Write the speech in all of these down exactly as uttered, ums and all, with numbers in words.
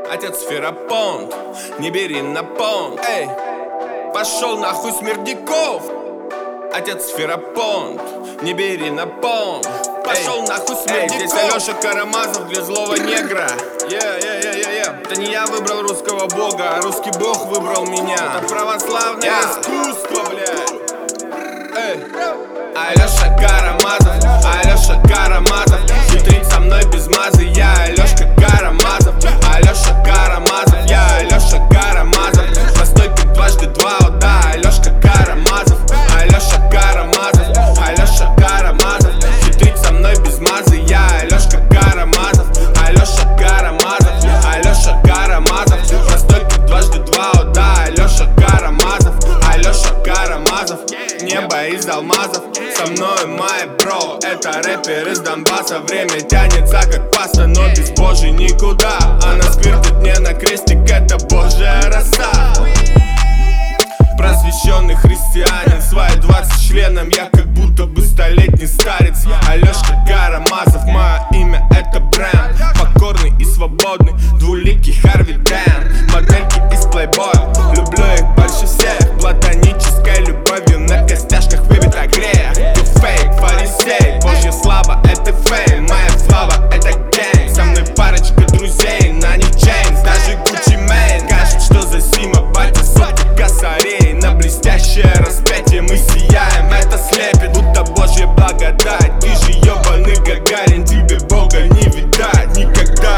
Отец Ферапонт, не бери на понт. Эй, пошел нахуй Смердяков. Отец Ферапонт, не бери на понт. Пошел нахуй Смердяков. Эй, здесь Алеша Карамазов для злого негра. Yeah, yeah, yeah, yeah, yeah. Это не я выбрал русского бога, а русский бог выбрал меня. Это православное yeah. искусство, блядь. Эй. Алеша Карамазов, Алеша Карамазов. Хитрить со мной без мазы, я Алешка Карамазов. Алеша Карамазов, я Алеша Карамазов. На стойке дважды два, о да, Алешка Карамазов. Алеша Карамазов, Алеша Карамазов. Хитрить со мной без мазы, я Алешка Карамазов. Алеша Карамазов, Алеша Карамазов. На стойке дважды два, о да, Алеша Карамазов. Алеша Карамазов, небо из алмазов. Со мной мой бро, это рэпер из Донбасса. Время тянется как паста, но без Божий никуда. Она сквиртит мне на крестик, это Божья роса. Просвещенный христианин, свои двадцать членом, я как будто бы столетний старец. Алешка Карамазов, мое имя это бренд. Покорный и свободный, двуликий Харви Дент. Модельки из плейбоя, люблю их больше всех. Платонической любовью на костяшках выбита грех. Ты фейк, фарисей, Божья слава это фейм. Моя слава это гейм. Со мной парочка друзей, на них Джеймс, даже Гуччи Мэйн. Скажет, что за Сима, батя, сотки косарей. На блестящее распятие мы сияем, это слепит, будто Божья благодать. Ты же ебаный Гагарин, тебе Бога не видать никогда.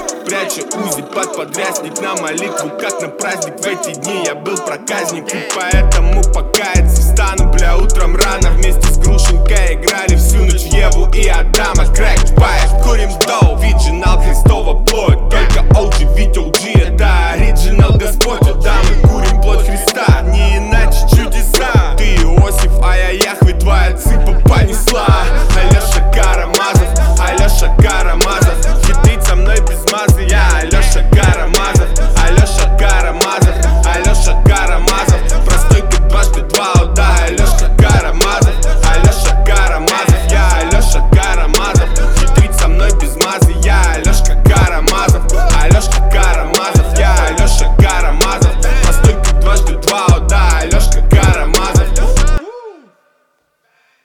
Прячу Узи под подрясник на молитву, как на праздник. В эти дни я был проказник, и поэтому